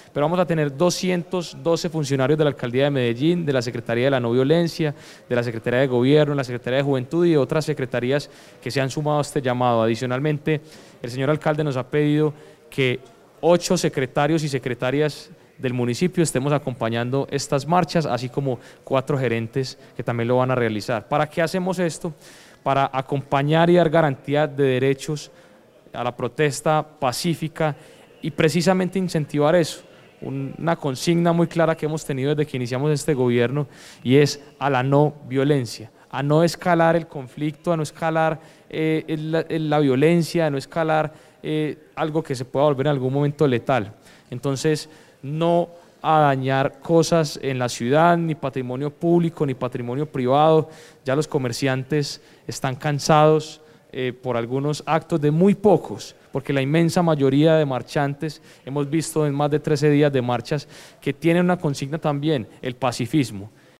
pero vamos a tener 212 funcionarios de la Alcaldía de Medellín, de la Secretaría de la No Violencia, de la Secretaría de Gobierno, la Secretaría de Juventud y de otras secretarías que se han sumado a este llamado. Adicionalmente, el señor alcalde nos ha pedido que 8 secretarios y secretarias del municipio estemos acompañando estas marchas, así como 4 gerentes que también lo van a realizar. ¿Para qué hacemos esto? Para acompañar y dar garantía de derechos a la protesta pacífica y precisamente incentivar eso. Una consigna muy clara que hemos tenido desde que iniciamos este gobierno y es a la no violencia, a no escalar el conflicto, a no escalar la violencia, a no escalar algo que se pueda volver en algún momento letal. Entonces, no a dañar cosas en la ciudad, ni patrimonio público, ni patrimonio privado. Ya los comerciantes están cansados por algunos actos de muy pocos, porque la inmensa mayoría de marchantes, hemos visto en más de 13 días de marchas, que tienen una consigna también, el pacifismo.